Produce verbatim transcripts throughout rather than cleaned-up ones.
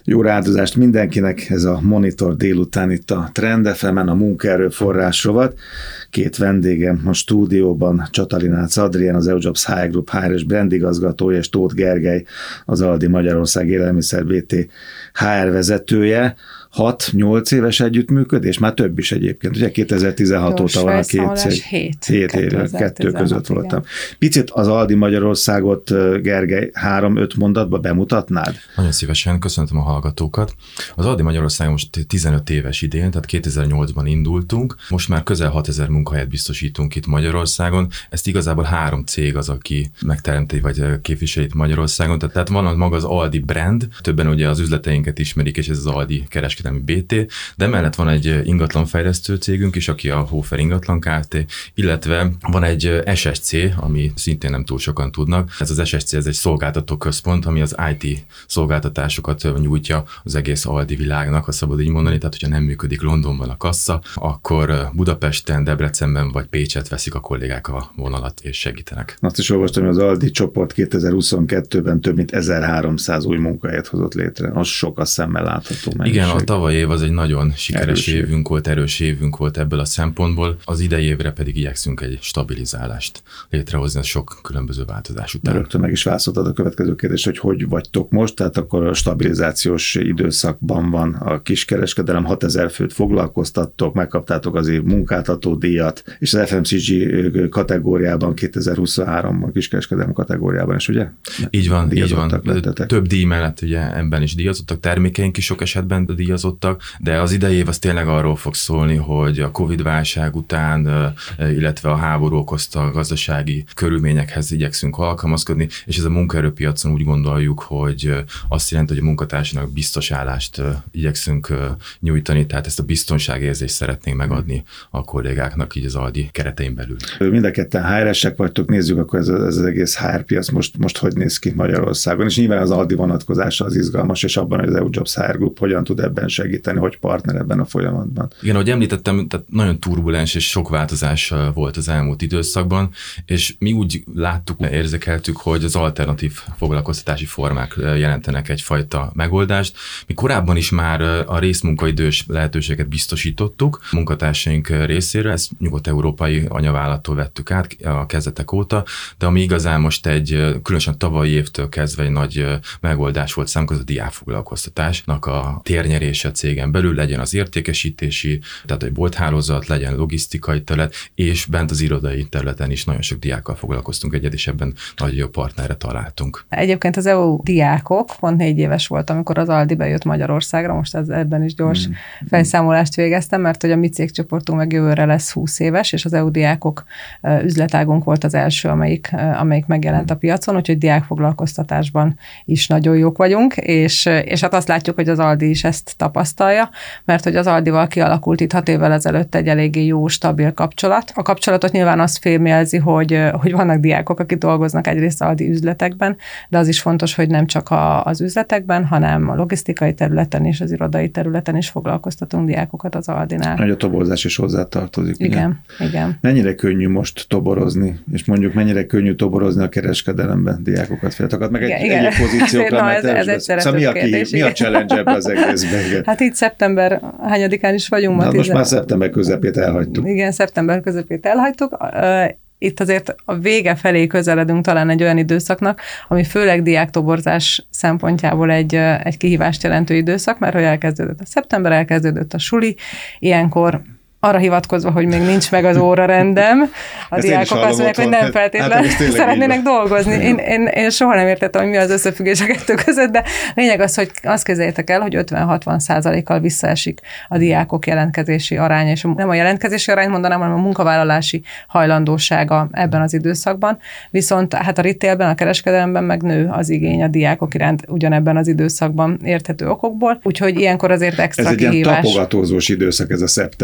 Jó rádozást mindenkinek, ez a Monitor délután itt a Trend ef emen, a munkaerőforrás rovat. Két vendégem a stúdióban, Csatalinácz Adrián, az EUJOBS há er Group há er és brand igazgatója, és Tóth Gergely, az Aldi Magyarország élelmiszer bé té há er vezetője. hat-nyolc éves együttműködés, már több is egyébként. Ugye kétezer-tizenhat Gyors óta van a két cég. hét. hét éve, kettő között igen. voltam. Picit az Aldi Magyarországot, Gergely, három-öt mondatba bemutatnád? Nagyon szívesen, köszöntöm a hallgatókat. Az Aldi Magyarország most tizenöt éves idén, tehát kétezer-nyolcban indultunk. Most már közel hatezer munkahelyet biztosítunk itt Magyarországon. Ezt igazából három cég az, aki megteremti vagy képviseli itt Magyarországon. Tehát van maga az Aldi brand, többen ugye az üzleteinket ismerik, és ez az Aldi kereskedelmi bé té, de mellett van egy ingatlanfejlesztő cégünk is, aki a Hofer Ingatlan Kft., illetve van egy es es cé, ami szintén nem túl sokan tudnak. Ez az es es cé, ez egy szolgáltató központ, ami az i té szolgáltatásokat nyújtja az egész Aldi világnak, ha szabad így mondani, tehát hogyha nem működik Londonban a kassa, akkor Budapesten, Debrecenben vagy Pécset veszik a kollégák a vonalat és segítenek. Azt is olvastam, hogy az Aldi csoport kétezer-huszonkettőben több mint ezerháromszáz új munkahelyet hozott létre. Az sok a szemmel látható mennyiség. Igen, a tavaly év az egy nagyon sikeres erős évünk év. volt, erős évünk volt ebből a szempontból. Az idei évre pedig igyekszünk egy stabilizálást létrehozni a sok különböző változás után. Rögtön meg is válaszoltad a következő kérdést, hogy hogy vagytok most, tehát akkor a stabilizációs időszakban van a kiskereskedelem, hatezer főt foglalkoztattok, megkaptátok az év munkáltató díjat, és az ef em cé gé kategóriában kétezer-huszonháromban, kiskereskedelem kategóriában is, ugye? Így van, így van. Lettetek. Több díj mellett ugye ebben is díjazottak, termékeink is sok esetben díjazottak, de az idei év az tényleg arról fog szólni, hogy a Covid-válság után, illetve a háború okozta gazdasági körülményekhez igyekszünk alkalmazkodni, és ez a munkaerőpiacon úgy gondoljuk, hogy azt jelenti, hogy a munkatársnak biztos állást igyekszünk nyújtani, tehát ezt a biztonságérzést szeretnénk megadni a kollégáknak így az Aldi keretein belül. Mind a ketten há er esek vagytok, nézzük akkor ez, ez az egész há er piac most, most hogy néz ki Magyarországon, és nyilván az Aldi vonatkozása az izgalmas, és abban, hogy az EUJOBS há er Group hogyan tud ebben segíteni, hogy partner ebben a folyamatban. Igen, ahogy említettem, tehát nagyon turbulens és sok változás volt az elmúlt időszakban, és mi úgy láttuk, érzékeltük, hogy az alternatív foglalkoztatási formák jelentenek egyfajta megoldást. Mi korábban is már a részmunkaidős lehetőséget biztosítottuk a munkatársaink részére, ezt nyugat-európai anyavállalattól vettük át a kezdetek óta, de ami igazán most egy, különösen tavalyi évtől kezdve egy nagy megoldás volt számunkra, az a diákfoglalkoztatásnak a térnyerése a cégen belül, legyen az értékesítési, tehát egy bolthálózat, legyen logisztikai terület, és bent az irodai területen is nagyon sok diákkal foglalkoztunk egyet, és ebben nagyon jó partnerre találtunk. Egyébként az é u diákok, pont négy éves volt, amikor az Aldi bejött Magyarországra, most ez, ebben is gyors hmm. felszámolást végeztem, mert hogy a mi cégcsoportunk meg jövőre lesz húsz éves, és az é u diákok üzletágunk volt az első, amelyik, amelyik megjelent a piacon, úgyhogy diákfoglalkoztatásban is nagyon jók vagyunk, és, és hát azt látjuk, hogy az Aldi is ezt tapasztalja, mert hogy az Aldival kialakult itt hat évvel ezelőtt egy eléggé jó, stabil kapcsolat. A kapcsolatot nyilván azt fémjelzi, hogy, hogy vannak diákok, akik dolgoznak egyrészt Aldi üzletekben, de az is fontos, hogy nem csak a, az üzletekben, hanem a logisztikai területen és az irodai területen is foglalkoztatunk diákokat az Aldinál. Nagy a toborzás is hozzátartozik. Igen, ugye? igen. Mennyire könnyű most toborozni, és mondjuk mennyire könnyű toborozni a kereskedelemben diákokat, fiatalokat, meg igen, egy, igen. egyéb pozíciókra, Na, mert ez, ez szóval mi a, kérdés, mi a challenge ebben az egészben? Hát itt szeptember hányadikán is vagyunk. Na, ma most tizen... már szeptember közepét elhagytuk. Igen, szeptember közepét elhagytuk. Itt azért a vége felé közeledünk talán egy olyan időszaknak, ami főleg diáktoborzás szempontjából egy, egy kihívást jelentő időszak, mert hogy elkezdődött a szeptember, elkezdődött a suli, ilyenkor arra hivatkozva, hogy még nincs meg az órarendem, a ezt diákok azt mondják, hogy nem feltétlenül hát, szeretnének dolgozni. Én, én, én soha nem értettem, hogy mi az összefüggés a kettő között, de lényeg az, hogy azt képzeljétek el, hogy ötven-hatvan százalékkal visszaesik a diákok jelentkezési aránya, és nem a jelentkezési arányt mondanám, hanem a munkavállalási hajlandósága ebben az időszakban. Viszont hát a retailben, a kereskedelemben meg nő az igény a diákok iránt ugyanebben az időszakban érthető okokból, úgyhogy ilyenkor azért extra ez egy kihívás. ilyen tapogatózós időszak ez a szeptember, ezt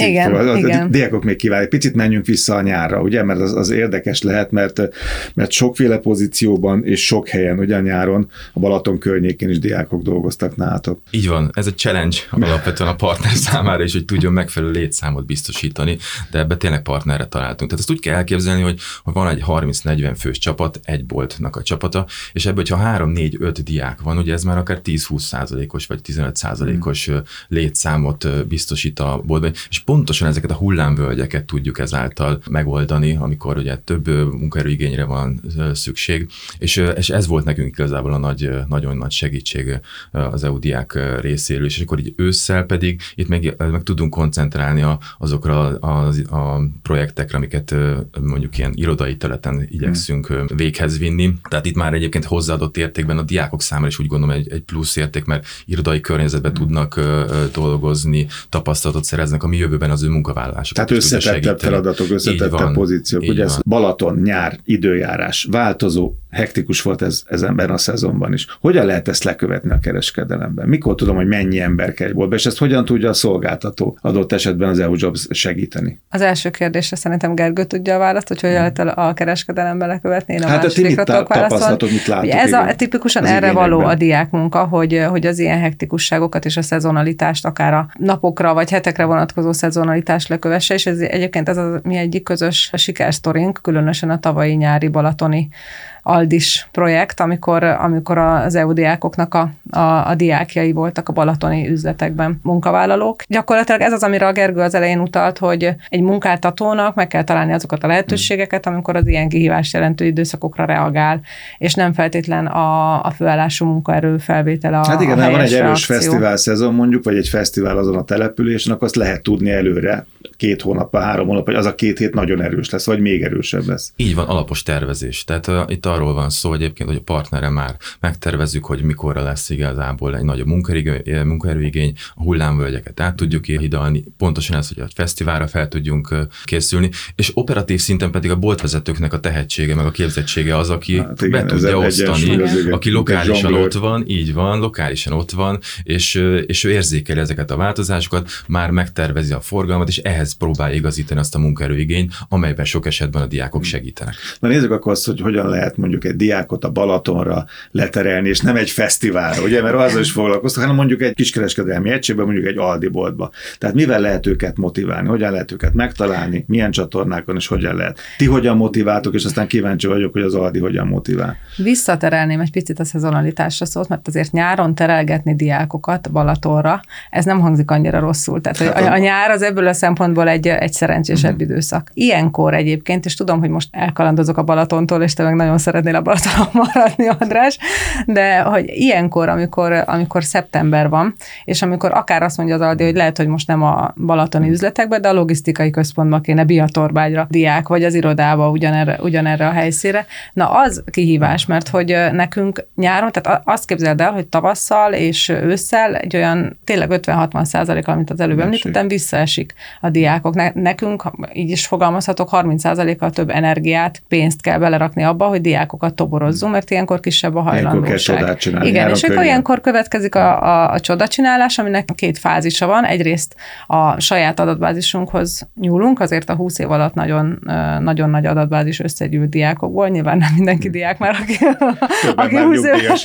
igen, így az, igen. A diákok még kívánják. Picit menjünk vissza a nyárra, ugye, mert az, az érdekes lehet, mert, mert sokféle pozícióban és sok helyen, ugye nyáron a Balaton környékén is diákok dolgoztak nálatok. Így van, ez egy challenge alapvetően a partner számára is, hogy tudjon megfelelő létszámot biztosítani, de ebbe tényleg partnerre találtunk. Tehát ezt úgy kell elképzelni, hogy, hogy van egy harminc-negyven fős csapat, egy boltnak a csapata, és ebből, hogyha három-négy-öt diák van, ugye ez már akár tíz-húsz százalékos vagy tizenöt százalékos hmm. létszámot biztosít a boltban, és pontosan ezeket a hullámvölgyeket tudjuk ezáltal megoldani, amikor ugye több munkaerőigényre van szükség, és, és ez volt nekünk igazából a nagy, nagyon nagy segítség az é u diák részéről, és akkor így ősszel pedig itt meg, meg tudunk koncentrálni a, azokra a, a, a projektekre, amiket mondjuk ilyen irodai területen igyekszünk hmm. véghez vinni. Tehát itt már egyébként hozzáadott értékben a diákok számára is úgy gondolom egy, egy plusz érték, mert irodai környezetben hmm. tudnak dolgozni, tapasztalatot szereznek, ami jövőben az ő munkavállalásokat Tehát összetettebb feladatok, összetettebb pozíciók. Ugye ez Balaton, nyár, időjárás, változó, hektikus volt ez, ez ebben a szezonban is. Hogyan lehet ezt lekövetni a kereskedelemben? Mikor tudom, hogy mennyi ember kell boltba, és ezt hogyan tudja a szolgáltató adott esetben az é u Jobs segíteni? Az első kérdésre szerintem Gergő tudja a választ, hogy hogyan lehet a kereskedelemben lekövetni. Én a hát a ti mit tapasztalatok, mit látok? Ez a, tipikusan erre való a diákmunka, hogy, hogy az ilyen hektikusságokat és a szezonalitást, akár a napokra vagy hetekre vonatkozó szezonalitást lekövesse, és ez, egyébként ez a mi egyik közös sikersztorink, különösen a tavalyi nyári balatoni Aldis projekt, amikor, amikor az é u diákoknak a, a, a diákjai voltak a balatoni üzletekben munkavállalók. Gyakorlatilag ez az, amire a Gergő az elején utalt, hogy egy munkáltatónak meg kell találni azokat a lehetőségeket, amikor az ilyen kihívást jelentő időszakokra reagál, és nem feltétlen a, a főállású munkaerő felvétele a Hát igen, a van egy erős reakció. fesztivál szezon mondjuk, vagy egy fesztivál azon a településen, akkor azt lehet tudni előre, két hónappal, három hónap, hogy az a két hét nagyon erős lesz, vagy még erősebb lesz. Így van, alapos tervezés. Tehát uh, itt arról van szó egyébként, hogy a partnere már megtervezzük, hogy mikorra lesz igazából egy nagyobb munkaerőigény, a hullámvölgyeket át tudjuk hidalni, pontosan ez, hogy a fesztiválra fel tudjunk uh, készülni, és operatív szinten pedig a boltvezetőknek a tehetsége, meg a képzettsége az, aki hát igen, be tudja osztani, aki lokálisan ott van, így van, lokálisan ott van, és, és ő érzékeli ezeket a változásokat, már megtervezi a forgalmat, és ehhez próbálja igazítani azt a munkaerőigényt, amelyben sok esetben a diákok segítenek. Na nézzük akkor azt, hogy hogyan lehet mondjuk egy diákot a Balatonra leterelni, és nem egy fesztiválra, ugye, mert azzal is foglalkoztak, hanem mondjuk egy kiskereskedelmi egységben, mondjuk egy Aldi boltba. Tehát mivel lehet őket motiválni, hogyan lehet őket megtalálni, milyen csatornákon, és hogyan lehet. Ti hogyan motiváltok, és aztán kíváncsi vagyok, hogy az Aldi hogyan motivál. Visszaterelném egy picit a szezonalitásra szót, mert azért nyáron terelgetni diákokat Balatonra, ez nem hangzik annyira rosszul. Tehát hát a, a nyár az ebből a szempontból egy, egy szerencsésebb uh-huh. időszak. Ilyenkor egyébként, és tudom, hogy most elkalandozok a Balatontól, és te meg nagyon szeretnél a Balatonon maradni, András, de hogy ilyenkor, amikor, amikor szeptember van, és amikor akár azt mondja az Aldi, hogy lehet, hogy most nem a balatoni üzletekben, de a logisztikai központba kéne, Biatorbágyra diák, vagy az irodába ugyanerre, ugyanerre a helyszínre. Na az kihívás, mert hogy nekünk nyáron, tehát azt képzeld el, hogy tavasszal és ősszel egy olyan tényleg ötven-hatvan százalék, amit az előbb említettem, visszaesik a diákok. Nekünk, így is fogalmazhatok, harminc százalékkal több energiát, pénzt kell belerakni abba, hogy diákokat toborozzunk, mert ilyenkor kisebb a hajlandóság. Igen, és akkor ilyenkor következik a, a, a csodacsinálás, aminek két fázisa van. Egyrészt a saját adatbázisunkhoz nyúlunk, azért a húsz év alatt nagyon, nagyon nagy adatbázis összegyűlt diákokból, nyilván nem mindenki diák már, aki, aki húsz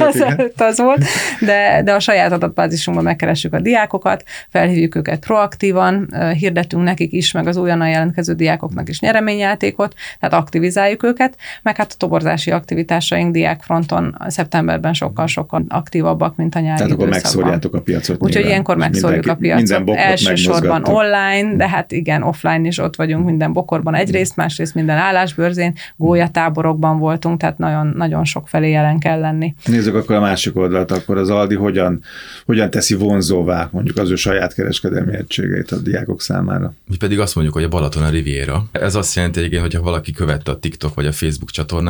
év az volt, de, de a saját adatbázisunkban megkeressük a diákokat, felhívjuk őket proaktívan, hirdetünk nekik is, meg az újonnan jelentkező diákoknak is nyereményjátékot, tehát aktivizáljuk őket, meg hát a toborzási aktivitásaink diákfronton szeptemberben sokkal-sokkal aktívabbak, mint a nyári Tehát időszakban. akkor megszórjátok a piacot. Úgyhogy ilyenkor megszórjuk a piacot. Elsősorban online, de hát igen, offline is ott vagyunk minden bokorban egyrészt, másrészt minden állásbörzén, gólyatáborokban voltunk, tehát nagyon, nagyon sok felé jelen kell lenni. Nézzük akkor a másik oldalt, akkor az Aldi hogyan, hogyan teszi vonzóvá mondjuk az ő saját kereskedelmi egységeit a diákok számára. Mi pedig azt mondjuk, hogy a Balaton a Riviera. Ez azt jelenti egyébként, hogyha valaki követte a TikTok vagy a Facebook csatornánkat,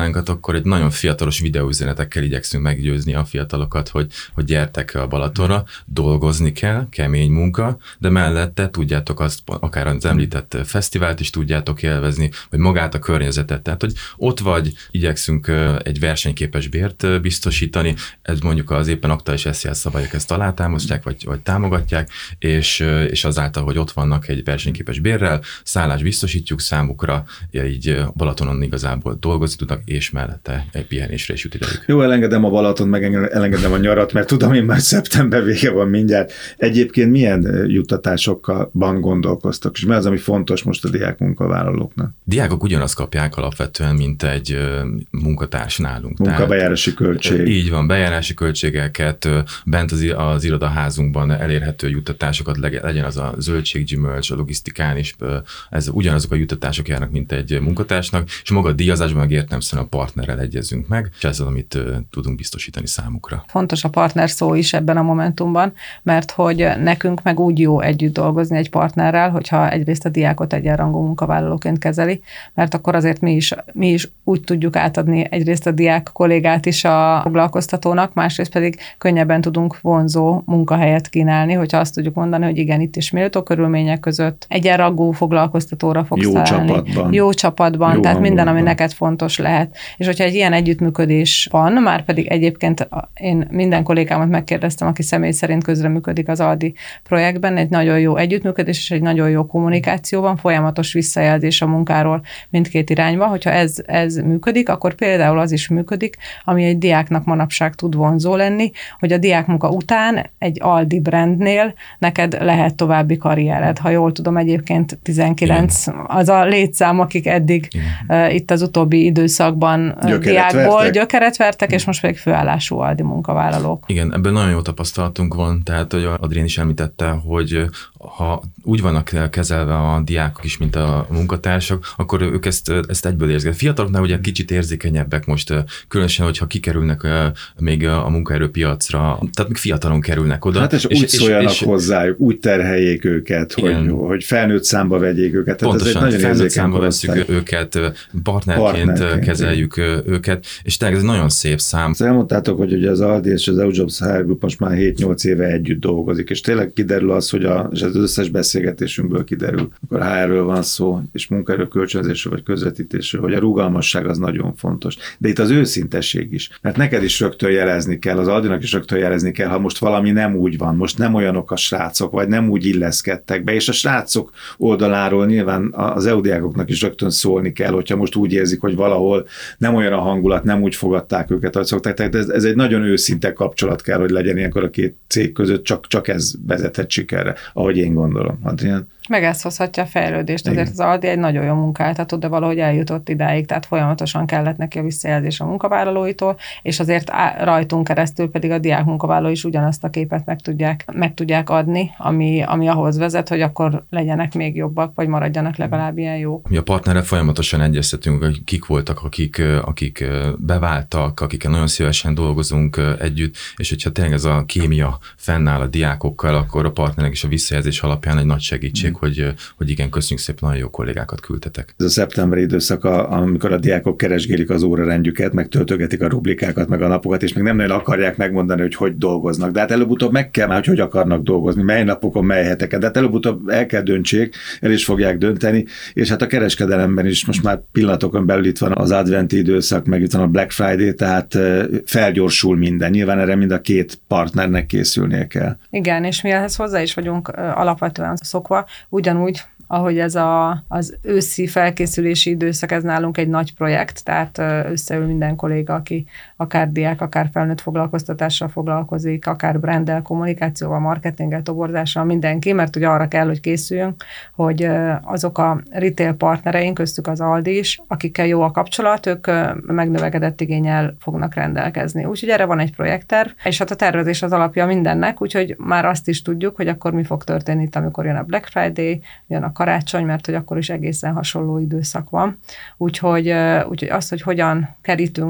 akkor egy nagyon fiatalos videóüzenetekkel igyekszünk meggyőzni a fiatalokat, hogy, hogy gyertek a Balatonra, dolgozni kell, kemény munka, de mellette tudjátok azt, akár az említett fesztivált is tudjátok élvezni, vagy magát a környezetet. Tehát, hogy ott vagy, igyekszünk egy versenyképes bért biztosítani, ez mondjuk az éppen aktuális es zé el szabályok ezt alátámasztják, vagy, vagy támogatják, és, és azáltal, hogy ott vannak egy versenyképes bérrel, szállást biztosítjuk számukra, így Balatonon igazából dolgozni tudnak, és mellette egy pihenésre is jut idejük. Jó, elengedem a Balaton, meg elengedem a nyarat, mert tudom, én már szeptember vége van mindjárt. Egyébként milyen juttatásokban gondolkoztak, és mi az, ami fontos most a diák munkavállalóknak? Diákok ugyanazt kapják alapvetően, mint egy munkatárs nálunk. Munkabejárási költség. Így van, bejárási költségeket, bent az, az irodaházunkban elérhető juttatásokat, legyen az a zöldséggyümölcs, a logisztikán is, ez ugyanazok a juttatások járnak, mint egy munkatársnak, és maga a díjazásban meg értelemszerűen a partnerrel egyezünk meg, és ez az, amit tudunk biztosítani számukra. Fontos a partner szó is ebben a momentumban, mert hogy nekünk meg úgy jó együtt dolgozni egy partnerrel, hogyha egyrészt a diákot egyenrangú munkavállalóként kezeli, mert akkor azért mi is, mi is úgy tudjuk átadni egyrészt a diák kollégát is a foglalkoztatónak, másrészt pedig könnyebben tudunk vonzó munkahelyet kínálni, hogyha azt tudjuk mondani, hogy igen, itt is méltó körülmények között egyenrangú foglalkoztatóra fogsz jó találni. Csapatban. Jó csapatban. Jó Tehát minden, ami hangulatban. neked fontos lehet. És hogyha egy ilyen együttműködés van, már pedig egyébként én minden kollégámat megkérdeztem, aki személy szerint közreműködik az Aldi projektben, egy nagyon jó együttműködés és egy nagyon jó kommunikáció van, folyamatos visszajelzés a munkáról mindkét irányba. Hogyha ez, ez működik, akkor például az is működik, ami egy diáknak manapság tud vonzó lenni, hogy a diákmunka után egy Aldi brandnél neked lehet további karriered. Ha jól tudom, egyébként tizenkilenc igen. az a létszám, akik eddig uh, itt az utóbbi időszakban gyökeret diákból vertek. gyökeret vertek, és most pedig főállású Aldi munkavállalók. Igen, ebből nagyon jó tapasztalatunk van, tehát hogy Adrien is említette, hogy ha úgy vannak kezelve a diákok is, mint a munkatársak, akkor ők ezt, ezt egyből érzik. A fiataloknál ugye kicsit érzékenyebbek most, különösen, hogyha kikerülnek még a munkaerőpiacra, tehát még fiatalon kerülnek oda. Hát és, és úgy szóljanak és, hozzájuk, úgy terheljék őket, hogy, hogy felnőtt számba vegyék őket. Tehát pontosan, ez egy nagyon felnőtt számba korosztály. veszük őket, partnerként, partnerként kezeljük igen. őket, és tényleg ez nagyon szép szám. Azt elmondtátok, hogy ugye az Aldi és az EUJobs há er Group most már hét-nyolc éve együtt dolgozik, és tényleg kiderül az, hogy a, és az összes beszélgetésünkből kiderül, akkor há er-ről van szó, és munkaerő kölcsönzésről vagy közvetítésről, hogy a rugalmasság az nagyon fontos. De itt az őszintesség is. Mert neked is rögtön jelezni kell, az Aldinak is rögtön jelezni kell, ha most valami nem úgy van, most nem olyanok a srácok, vagy nem úgy illeszkedtek be, és a srácok oldaláról nyilván az é u diákoknak is rögtön szólni kell, hogyha most úgy érzik, hogy valahol nem olyan a hangulat, nem úgy fogadták őket, ahogy szokták. Tehát ez, ez egy nagyon őszinte kapcsolat kell, hogy legyen ilyenkor a két cég között, csak, csak ez vezethet sikerre, ahogy én gondolom. Adrián? Meg ez hozhatja a fejlődést. Azért az Aldi egy nagyon jó munkáltató, de valahogy eljutott idáig, tehát folyamatosan kellett neki a visszajelzés a munkavállalóitól, és azért rajtunk keresztül pedig a diák munkavállaló is ugyanazt a képet meg tudják, meg tudják adni, ami, ami ahhoz vezet, hogy akkor legyenek még jobbak, vagy maradjanak legalább ilyen jók. Mi a partnerrel folyamatosan egyeztetünk, hogy kik voltak, akik, akik beváltak, akikkel nagyon szívesen dolgozunk együtt, és hogyha tényleg ez a kémia fennáll a diákokkal, akkor a partnerek is a visszajelzés alapján egy nagy segítség, Hogy, hogy igen, köszönjük szépen, nagyon jó kollégákat küldtetek. Ez a szeptemberi időszak, amikor a diákok keresgélik az órarendjüket, meg töltögetik a rubrikákat, meg a napokat, és még nem nagyon akarják megmondani, hogy hogy dolgoznak. De hát előbb-utóbb meg kell már, hogy hogy akarnak dolgozni, mely napokon, mely heteken. De hát előbb-utóbb el kell döntsék, el is fogják dönteni, és hát a kereskedelemben is most már pillanatokon belül itt van az adventi időszak, meg itt van a Black Friday, tehát felgyorsul minden. Nyilván erre mind a két partnernek készülnie kell. Igen, és mi ehhez hozzá is vagyunk alapvetően szokva, ugyanúgy, ahogy ez a, az őszi felkészülési időszak, ez nálunk egy nagy projekt, tehát összeül minden kolléga, aki akár diák, akár felnőtt foglalkoztatással foglalkozik, akár branddel, kommunikációval, marketinggel, toborzással, mindenki, mert ugye arra kell, hogy készüljünk, hogy azok a retail partnereink, köztük az Aldi is, akikkel jó a kapcsolat, ők megnövekedett igénnyel fognak rendelkezni. Úgyhogy erre van egy projektterv, és hát a tervezés az alapja mindennek, úgyhogy már azt is tudjuk, hogy akkor mi fog történni itt, amikor jön a Black Friday, jön a karácsony, mert hogy akkor is egészen hasonló időszak van. Úgyhogy, úgyhogy az, hogy hogyan kerítünk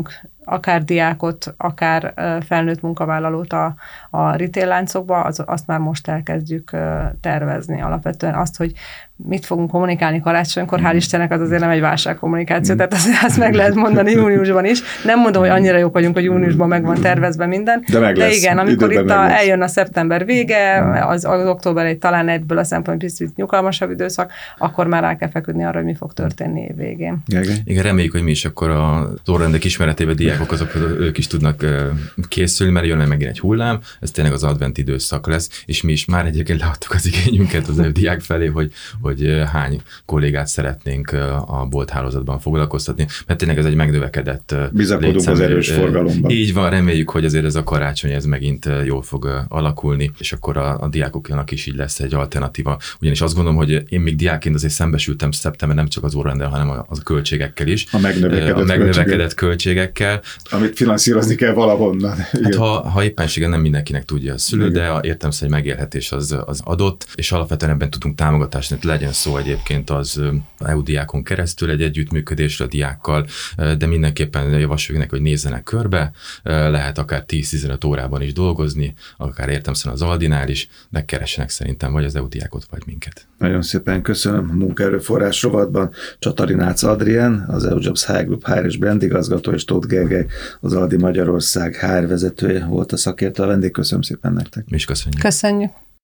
akár diákot, akár felnőtt munkavállalót a, a retail láncokba, az, azt már most elkezdjük tervezni. Alapvetően azt, hogy mit fogunk kommunikálni karácsonykor, hál' Istennek az azért nem egy válságkommunikáció, tehát azt, azt meg lehet mondani júniusban is. Nem mondom, hogy annyira jók vagyunk, hogy júniusban meg van tervezve minden, de, meg de lesz, igen, amikor itt a, eljön a szeptember vége, az, az október egy talán egyből a szempont picit nyugalmasabb időszak, akkor már rá kell feküdni arra, hogy mi fog történni év végén. Igen, igen, reméljük, hogy mi is akkor a sorrendek ismeretében diákok, azok ők is tudnak készülni, mert jön megint egy hullám, ez tényleg az advent időszak lesz, és mi is már egyébként leadtuk az igényünket az diák felé, hogy, hogy hány kollégát szeretnénk a bolthálózatban foglalkoztatni, mert tényleg ez egy megnövekedett bizakodunk az erős forgalomban. Így van, reméljük, hogy azért ez a karácsony ez megint jól fog alakulni, és akkor a, a diákoknak is így lesz egy alternatíva. Ugyanis azt gondolom, hogy én még diákként azért szembesültem szeptember nem csak az órarendel, hanem a, a költségekkel is. A megnövekedett, a megnövekedett költségekkel. Amit finanszírozni kell valahonnan. Hát ha, ha éppenséggel nem mindenkinek tudja a szülő, igen, de értelemszerű megélhetés az, az adott, és alapvetően ebben tudunk támogatást, legyen szó egyébként az é u diákon keresztül egy együttműködésre a diákkal, de mindenképpen javasoljuk neki, hogy nézzenek körbe, lehet akár tíz-tizenöt órában is dolgozni, akár értelemszerűen az Aldinál is, de keressenek szerintem vagy az é u diákot, vagy minket. Nagyon szépen köszönöm. A munkaerőforrás rovatban Csatalinácz Adrien, az é u Jobs há er Group há er és brand igazgató, és Tóth Gergely, az Aldi Magyarország há er vezetője volt a szakértő, a vendég. Köszönöm szépen nektek. Mi is köszönjük. Köszönjük.